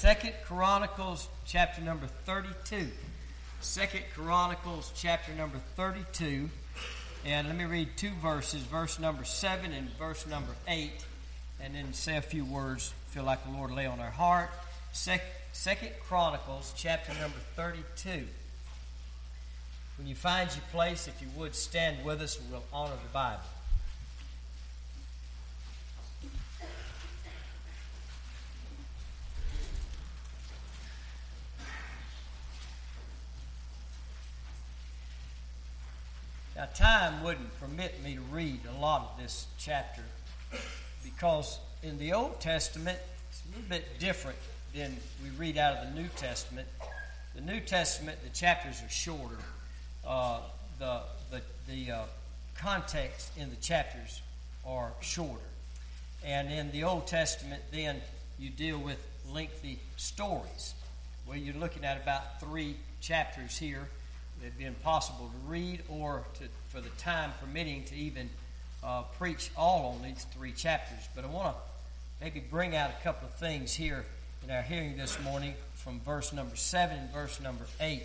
Second Chronicles chapter number 32. Second Chronicles chapter number 32. And let me read two verses, verse number 7 and verse number 8, and then say a few words feel like the Lord lay on our heart. Second Chronicles chapter number 32. When you find your place, if you would, stand with us and we'll honor the Bible. Now, time wouldn't permit me to read a lot of this chapter because in the Old Testament, it's a little bit different than we read out of the New Testament. The New Testament, the chapters are shorter. The context in the chapters are shorter. And in the Old Testament, then, you deal with lengthy stories where you're looking at about 3 chapters here. It'd be impossible to read or for the time permitting to even preach all on these 3 chapters. But I want to maybe bring out a couple of things here in our hearing this morning from verse number 7 and verse number 8.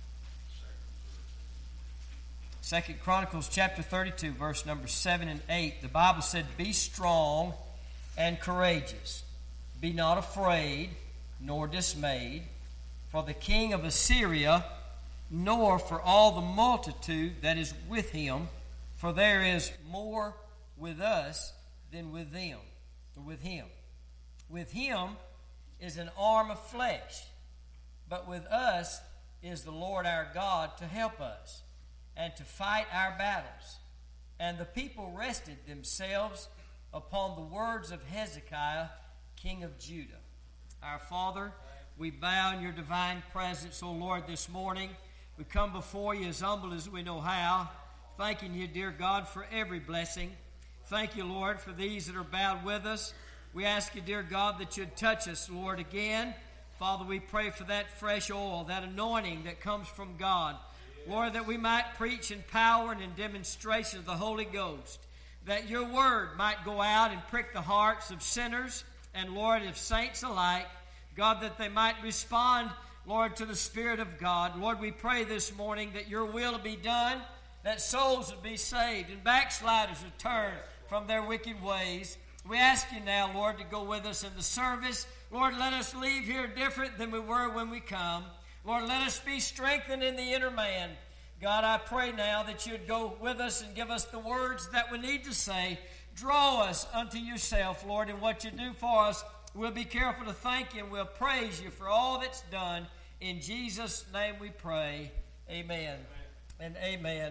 Second Chronicles chapter 32, verse number 7 and 8. The Bible said, "Be strong and courageous. Be not afraid nor dismayed for the king of Assyria, nor for all the multitude that is with him, for there is more with us than with them." Or with him. With him is an arm of flesh, but with us is the Lord our God to help us and to fight our battles. And the people rested themselves upon the words of Hezekiah, king of Judah. Our Father, we bow in your divine presence, O Lord, this morning. We come before you as humble as we know how, thanking you, dear God, for every blessing. Thank you, Lord, for these that are bowed with us. We ask you, dear God, that you'd touch us, Lord, again. Father, we pray for that fresh oil, that anointing that comes from God. Lord, that we might preach in power and in demonstration of the Holy Ghost, that your word might go out and prick the hearts of sinners and, Lord, of saints alike. God, that they might respond, Lord, to the Spirit of God. Lord, we pray this morning that your will will be done, that souls will be saved and backsliders will turn from their wicked ways. We ask you now, Lord, to go with us in the service. Lord, let us leave here different than we were when we come. Lord, let us be strengthened in the inner man. God, I pray now that you'd go with us and give us the words that we need to say. Draw us unto yourself, Lord, in what you do for us. We'll be careful to thank you and we'll praise you for all that's done. In Jesus' name we pray. Amen and amen.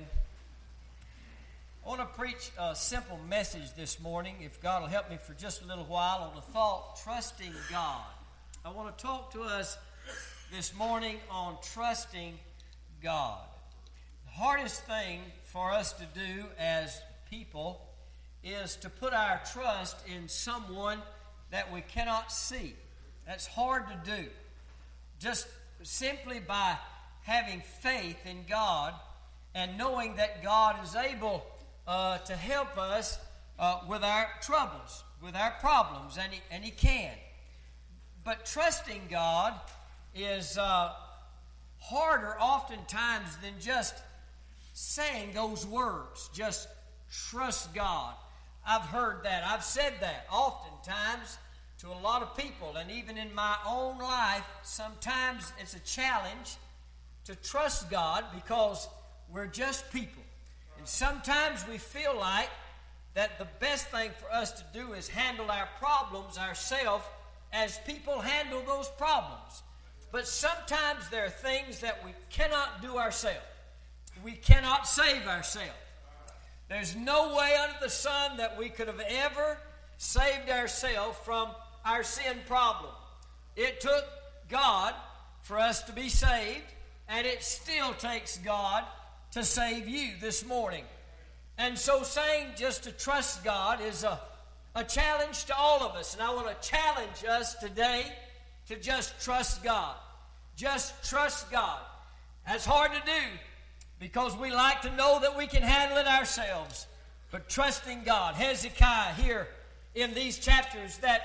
I want to preach a simple message this morning, if God will help me for just a little while, on the thought, trusting God. I want to talk to us this morning on trusting God. The hardest thing for us to do as people is to put our trust in someone that we cannot see. That's hard to do. Just simply by having faith in God and knowing that God is able to help us with our troubles, with our problems, and He can. But trusting God is harder oftentimes than just saying those words. Just trust God. I've heard that. I've said that oftentimes to a lot of people. And even in my own life, sometimes it's a challenge to trust God because we're just people. And sometimes we feel like that the best thing for us to do is handle our problems ourselves as people handle those problems. But sometimes there are things that we cannot do ourselves. We cannot save ourselves. There's no way under the sun that we could have ever saved ourselves from our sin problem. It took God for us to be saved, and it still takes God to save you this morning. And so saying just to trust God is a challenge to all of us. And I want to challenge us today to just trust God. Just trust God. That's hard to do because we like to know that we can handle it ourselves. But trusting God. Hezekiah here in these chapters that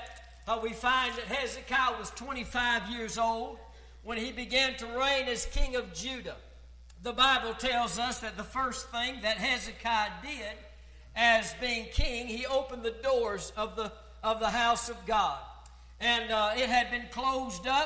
we find that Hezekiah was 25 years old when he began to reign as king of Judah. The Bible tells us that the first thing that Hezekiah did as being king, he opened the doors of the house of God. And it had been closed up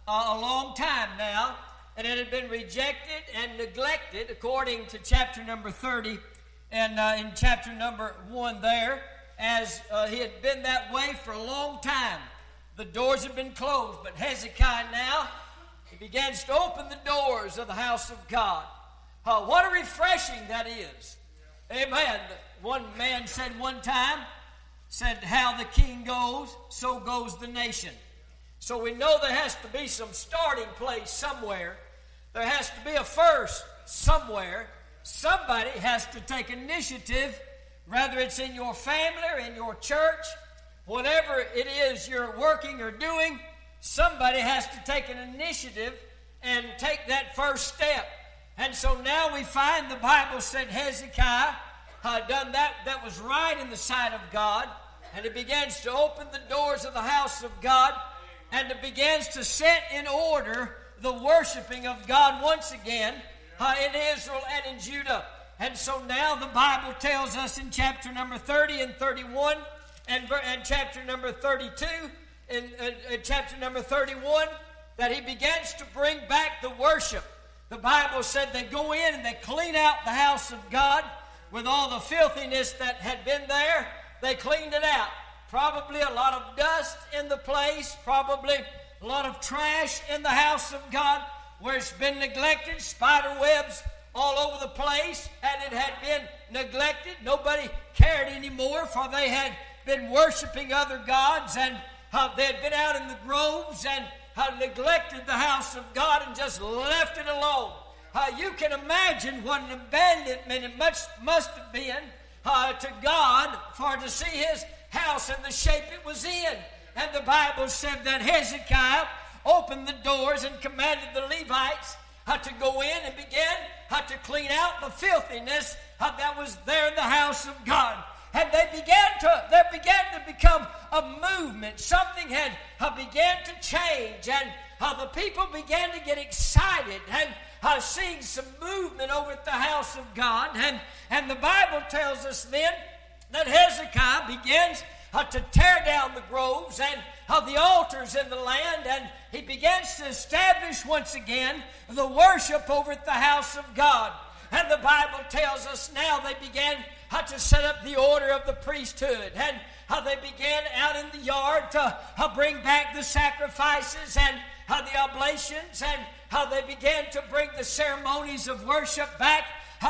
a long time now, and it had been rejected and neglected according to chapter number 30 and in chapter number 1 there, as he had been that way for a long time. The doors had been closed, but Hezekiah now, he begins to open the doors of the house of God. What a refreshing that is. Amen. One man said one time, said, how the king goes, so goes the nation. So we know there has to be some starting place somewhere. There has to be a first somewhere. Somebody has to take initiative, whether it's in your family or in your church, whatever it is you're working or doing, somebody has to take an initiative and take that first step. And so now we find the Bible said Hezekiah done that was right in the sight of God, and it begins to open the doors of the house of God, and it begins to set in order the worshiping of God once again in Israel and in Judah. And so now the Bible tells us in chapter number 30 and 31 and chapter number 32 in chapter number 31 that he begins to bring back the worship. The Bible said they go in and they clean out the house of God with all the filthiness that had been there. They cleaned it out. Probably a lot of dust in the place, probably a lot of trash in the house of God where it's been neglected, spider webs all over the place, and it had been neglected. Nobody cared anymore, for they had been worshiping other gods, and they had been out in the groves and neglected the house of God and just left it alone. You can imagine what an abandonment it must have been to God for to see his house in the shape it was in. And the Bible said that Hezekiah opened the doors and commanded the Levites to go in and begin to clean out the filthiness that was there in the house of God. And there began to become a movement. Something had began to change, and the people began to get excited and seeing some movement over at the house of God. And the Bible tells us then that Hezekiah begins to tear down the groves and the altars in the land, and he begins to establish once again the worship over at the house of God. And the Bible tells us now they began to set up the order of the priesthood, and how they began out in the yard to bring back the sacrifices and the oblations, and how they began to bring the ceremonies of worship back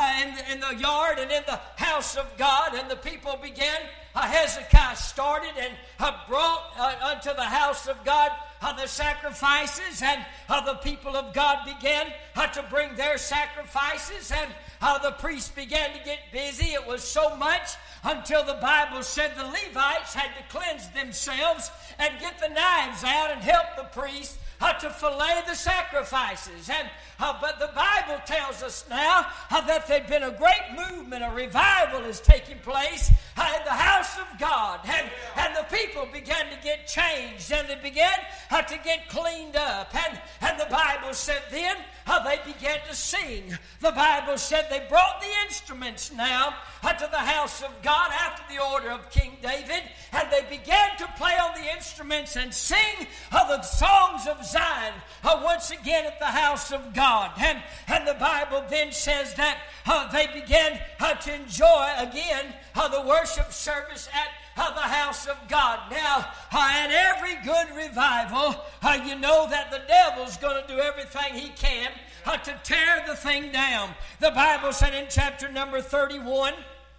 in the yard and in the house of God. And the people began, Hezekiah started and brought unto the house of God the sacrifices, and the people of God began to bring their sacrifices, and the priests began to get busy. It was so much until the Bible said the Levites had to cleanse themselves and get the knives out and help the priests to fillet the sacrifices. But the Bible tells us now that there'd been a great movement, a revival is taking place in the house of God, and the people began to get changed, and they began to get cleaned up, and the Bible said then they began to sing. The Bible said they brought the instruments now to the house of God after the order of King David, and they began to play on the instruments and sing the songs of Zion once again at the house of God. And the Bible then says that they began to enjoy again the worship service at the house of God. Now, in every good revival, you know that the devil's going to do everything he can to tear the thing down. The Bible said in chapter number 31,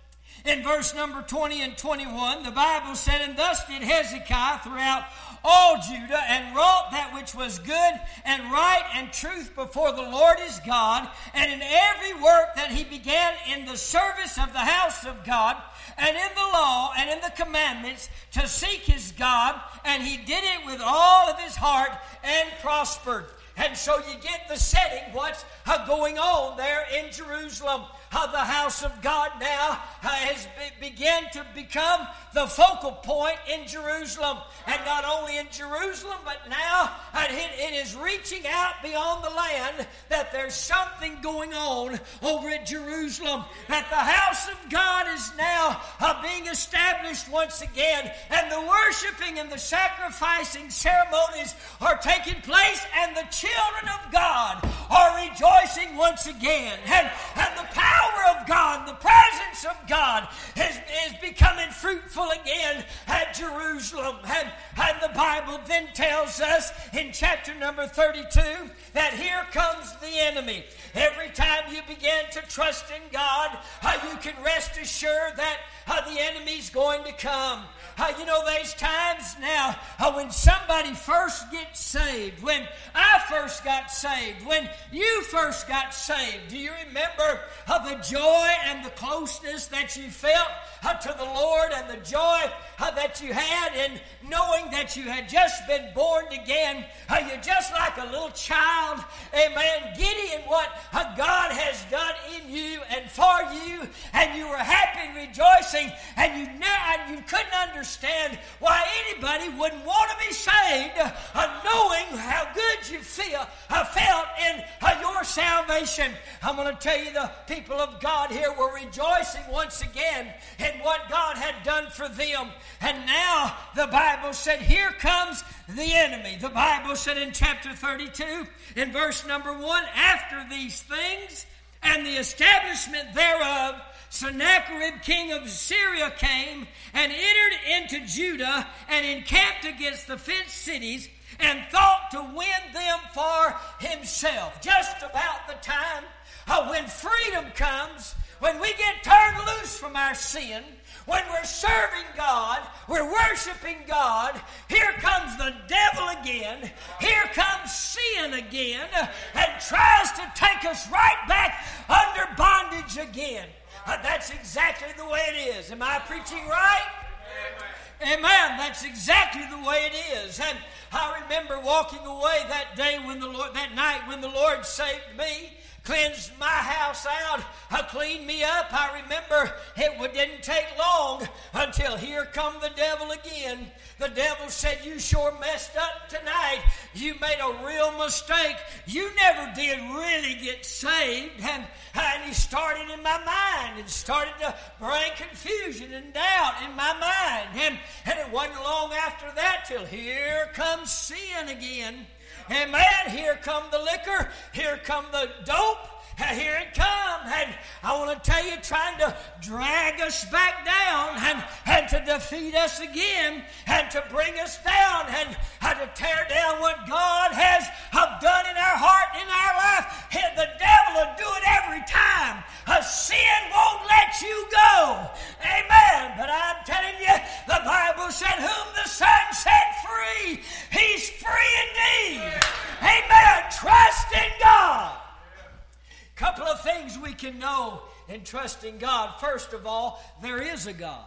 in verse number 20 and 21, the Bible said, and thus did Hezekiah throughout all Judah, and wrought that which was good and right and truth before the Lord his God, and in every work that he began in the service of the house of God, and in the law and in the commandments, to seek his God, and he did it with all of his heart and prospered. And so you get the setting, what's going on there in Jerusalem. The house of God now has begun to become the focal point in Jerusalem. And not only in Jerusalem, but now it is reaching out beyond the land, that there's something going on over at Jerusalem. That the house of God is now being established once again. And the worshiping and the sacrificing ceremonies are taking place. And the children of God are rejoicing once again. And the power of God, the presence of God is becoming fruitful again at Jerusalem. And the Bible then tells us in chapter number 32 that here comes the enemy. Every time you begin to trust in God, you can rest assured that the enemy's going to come. There's times now when somebody first gets saved, when I first got saved, when you first got saved. Do you remember the joy and the closeness that you felt to the Lord, and the joy that you had in knowing that you had just been born again? You're just like a little child, amen, giddy in what God has done in you and for you, and you were happy and rejoicing, and you couldn't understand why anybody wouldn't want to be saved, knowing how good you felt in your salvation. I'm going to tell you, the people of God here were rejoicing once again in what God had done for them. And now the Bible said, here comes the enemy. The Bible said in chapter 32, in verse number 1, after these things and the establishment thereof, Sennacherib, king of Syria, came and entered into Judah and encamped against the fenced cities, and thought to win them for himself. Just about the time when freedom comes, when we get turned loose from our sin, when we're serving God, we're worshiping God, here comes the devil again, here comes sin again, and tries to take us right back under bondage again. That's exactly the way it is. Am I preaching right? Amen. That's exactly the way it is. And I remember walking away that night when the Lord saved me, cleansed my house out, cleaned me up. I remember it didn't take long until here come the devil again. The devil said, you sure messed up tonight. You made a real mistake. You never did really get saved. And he started in my mind and started to bring confusion and doubt in my mind. And it wasn't long after that till here comes sin again. Amen. Here come the liquor. Here come the dope. Here it comes. And I want to tell you, trying to drag us back down and to defeat us again and to bring us down and to tear down what God has done in our heart, in our life. The devil will do it every time. Sin won't let you go. Amen. But I'm telling you, the Bible said, whom the Son set free, he's free indeed. Amen. Trust in God. Couple of things we can know in trusting God. First of all, there is a God.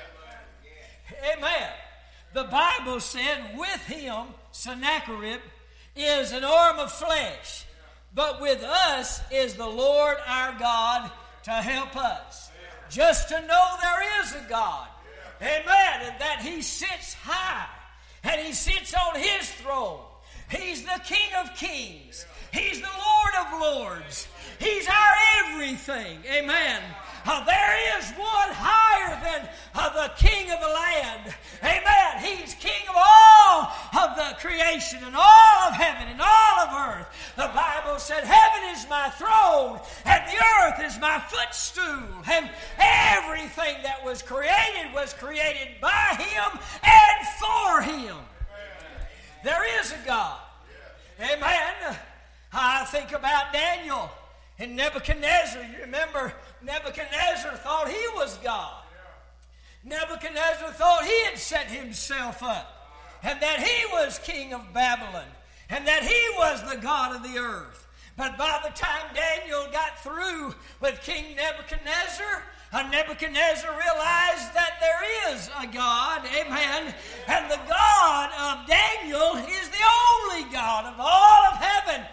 Amen. The Bible said, with him, Sennacherib, is an arm of flesh, but with us is the Lord our God to help us. Just to know there is a God. Amen. And that he sits high, and he sits on his throne. He's the King of kings. He's the Lord of lords. He's our everything. Amen. There is one higher than the king of the land. Amen. He's king of all of the creation and all of heaven and all of earth. The Bible said, heaven is my throne and the earth is my footstool. And everything that was created by him and for him. There is a God. Amen. I think about Daniel and Nebuchadnezzar. You remember, Nebuchadnezzar thought he was God. Nebuchadnezzar thought he had set himself up, and that he was king of Babylon, and that he was the God of the earth. But by the time Daniel got through with King Nebuchadnezzar, Nebuchadnezzar realized that there is a God, amen, and the God of Daniel is the only God of all of heaven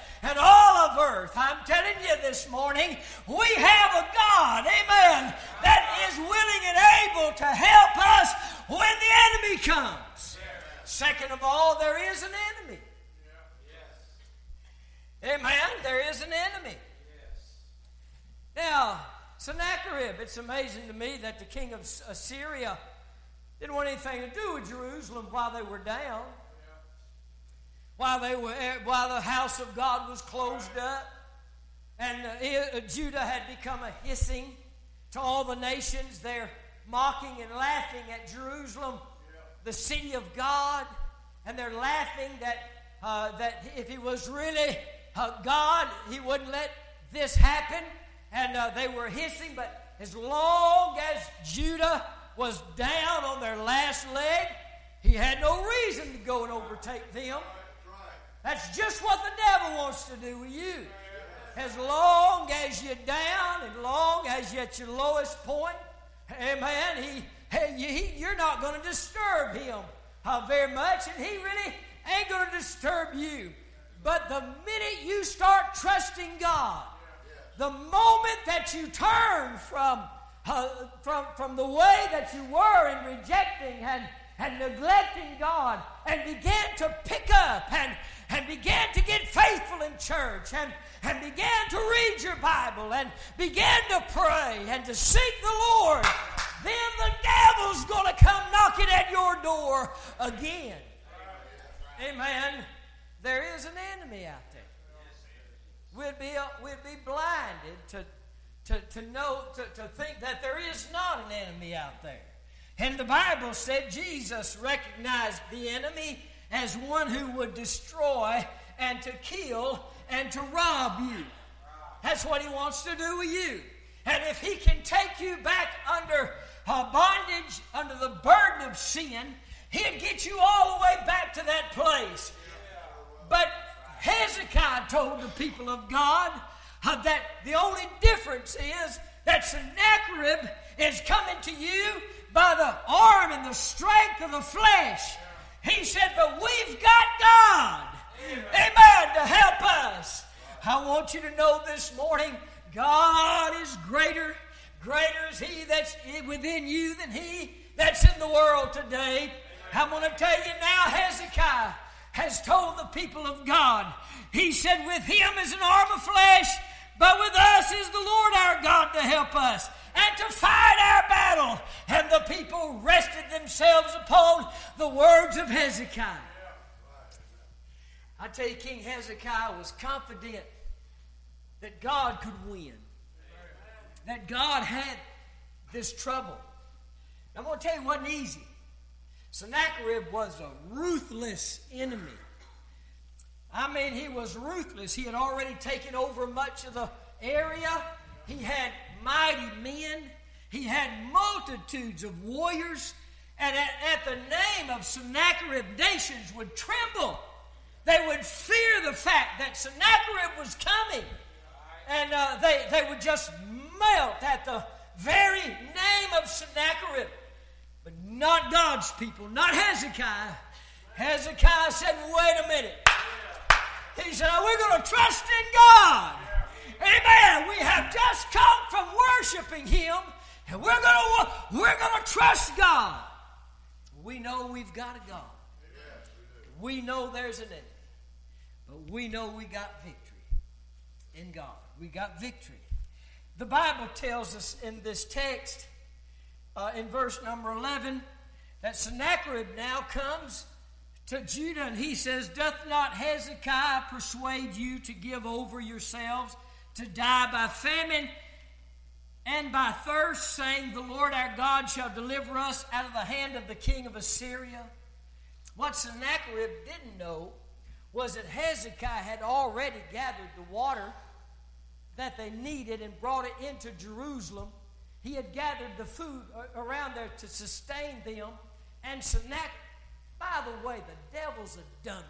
this morning, we have a God, amen, that is willing and able to help us when the enemy comes. Second of all, there is an enemy. Amen, there is an enemy. Now, Sennacherib, it's amazing to me that the king of Assyria didn't want anything to do with Jerusalem while they were down. While the house of God was closed up, and Judah had become a hissing to all the nations. They're mocking and laughing at Jerusalem, the city of God, and they're laughing that if he was really God, he wouldn't let this happen. And they were hissing, but as long as Judah was down on their last leg, he had no reason to go and overtake them. That's just what the devil wants to do with you. As long as you're down, as long as you're at your lowest point, amen, you're not going to disturb him very much, and he really ain't going to disturb you. But the minute you start trusting God, the moment that you turn from the way that you were in rejecting and neglecting God, and began to pick up and began to get faithful in church and began to read your Bible and began to pray and to seek the Lord, then the devil's going to come knocking at your door again. Amen. There is an enemy out there. We'd be blinded to think that there is not an enemy out there. And the Bible said Jesus recognized the enemy as one who would destroy and to kill and to rob you. That's what he wants to do with you. And if he can take you back under bondage, under the burden of sin, he'll get you all the way back to that place. But Hezekiah told the people of God that the only difference is that Sennacherib is coming to you by the arm and the strength of the flesh. He said, but we've got God, amen, to help us. I want you to know this morning, God is greater. Greater is he that's within you than he that's in the world today. I'm going to tell you now, Hezekiah has told the people of God, he said, with him is an arm of flesh, but with us is the Lord our God to help us and to fight our battle. And the people rested themselves upon the words of Hezekiah. I tell you, King Hezekiah was confident that God could win, that God had this trouble. I'm going to tell you it wasn't easy. Sennacherib was a ruthless enemy. I mean, he was ruthless. He had already taken over much of the area. He had mighty men. He had multitudes of warriors. And at the name of Sennacherib, nations would tremble. They would fear the fact that Sennacherib was coming. And they would just melt at the very name of Sennacherib. But not God's people, not Hezekiah. Hezekiah said, wait a minute. He said, we're going to trust in God. Amen. We have just come from worshiping him, and we're going to trust God. We know we've got a God. We know there's an enemy. But we know we got victory in God. We got victory. The Bible tells us in this text, in verse number 11, that Sennacherib now comes to Judah, and he says, doth not Hezekiah persuade you to give over yourselves to die by famine and by thirst, saying, the Lord our God shall deliver us out of the hand of the king of Assyria? What Sennacherib didn't know was that Hezekiah had already gathered the water that they needed and brought it into Jerusalem. He had gathered the food around there to sustain them. And Sennacherib, by the way, the devil's a dummy.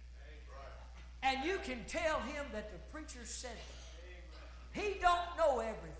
And you can tell him that the preacher said it. He don't know everything.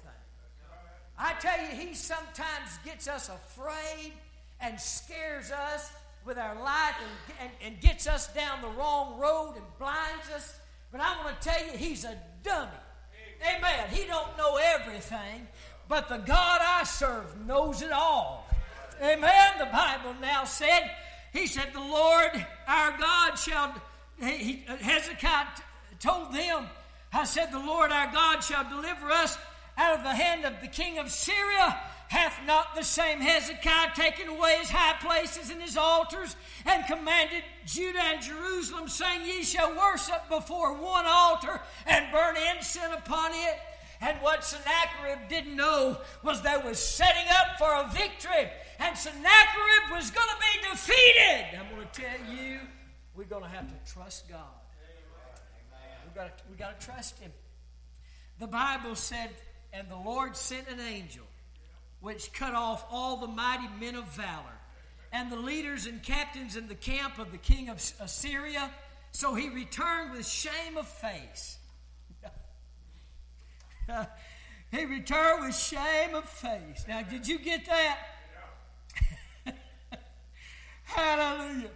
I tell you, he sometimes gets us afraid and scares us with our life and gets us down the wrong road and blinds us. But I'm going to tell you, he's a dummy. Amen. He don't know everything, but the God I serve knows it all. Amen. The Bible now said, he said, the Lord our God shall, Hezekiah told them, I said, the Lord our God shall deliver us out of the hand of the king of Syria. Hath not the same Hezekiah taken away his high places and his altars, and commanded Judah and Jerusalem, saying, Ye shall worship before one altar, and burn incense upon it? And what Sennacherib didn't know was they was setting up for a victory, and Sennacherib was going to be defeated. I'm going to tell you, we're going to have to trust God. We got to trust Him. The Bible said, and the Lord sent an angel, which cut off all the mighty men of valor, and the leaders and captains in the camp of the king of Assyria. So he returned with shame of face. He returned with shame of face. Now, did you get that? Yeah. Hallelujah.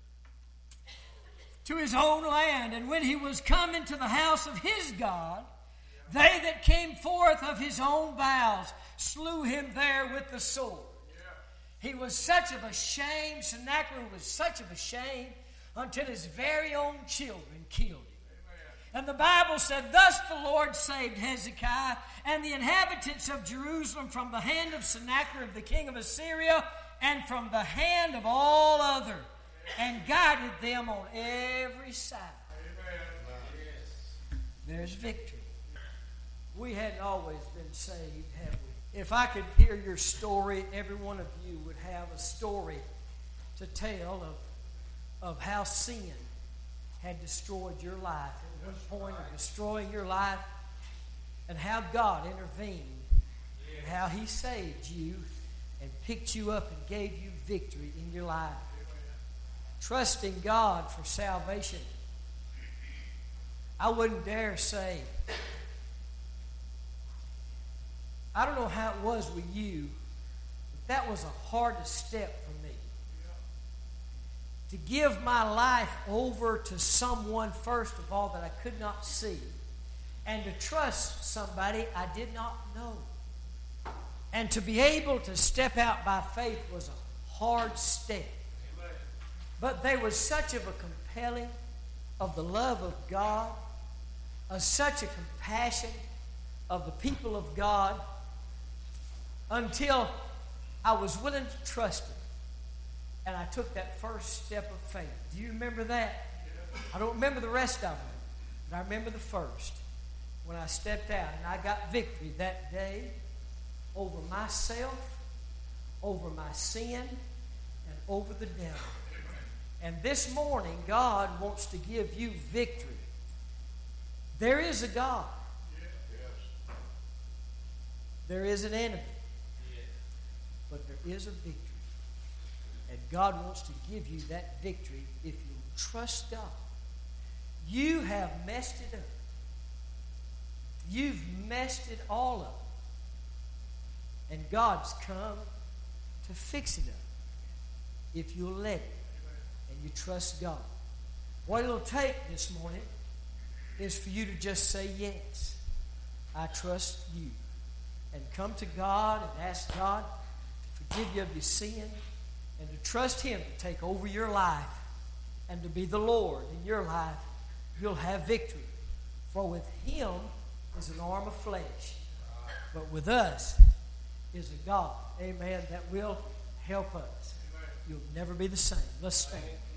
To his own land. And when he was come into the house of his God, they that came forth of his own bowels slew him there with the sword. Yeah. He was such of a shame. Sennacherib was such of a shame until his very own children killed him. And the Bible said, Thus the Lord saved Hezekiah and the inhabitants of Jerusalem from the hand of Sennacherib the king of Assyria, and from the hand of all other, and guided them on every side. Amen. There's victory. We hadn't always been saved, have we? If I could hear your story, every one of you would have a story to tell of how sin had destroyed your life. At one point of destroying your life, and how God intervened, and how He saved you and picked you up and gave you victory in your life. Trusting God for salvation. I wouldn't dare say, I don't know how it was with you, but that was a hard step for me. To give my life over to someone, first of all, that I could not see, and to trust somebody I did not know. And to be able to step out by faith was a hard step. Amen. But there was such of a compelling of the love of God, such a compassion of the people of God, until I was willing to trust Him. And I took that first step of faith. Do you remember that? I don't remember the rest of them, but I remember the first. When I stepped out and I got victory that day over myself, over my sin, and over the devil. And this morning, God wants to give you victory. There is a God. There is an enemy. But there is a victory. And God wants to give you that victory if you trust God. You have messed it up. You've messed it all up. And God's come to fix it up if you'll let it and you trust God. What it'll take this morning is for you to just say, yes, I trust you. And come to God and ask God to forgive you of your sin, and to trust Him to take over your life and to be the Lord in your life. You'll have victory. For with Him is an arm of flesh, but with us is a God, amen, that will help us. You'll never be the same. Let's stand.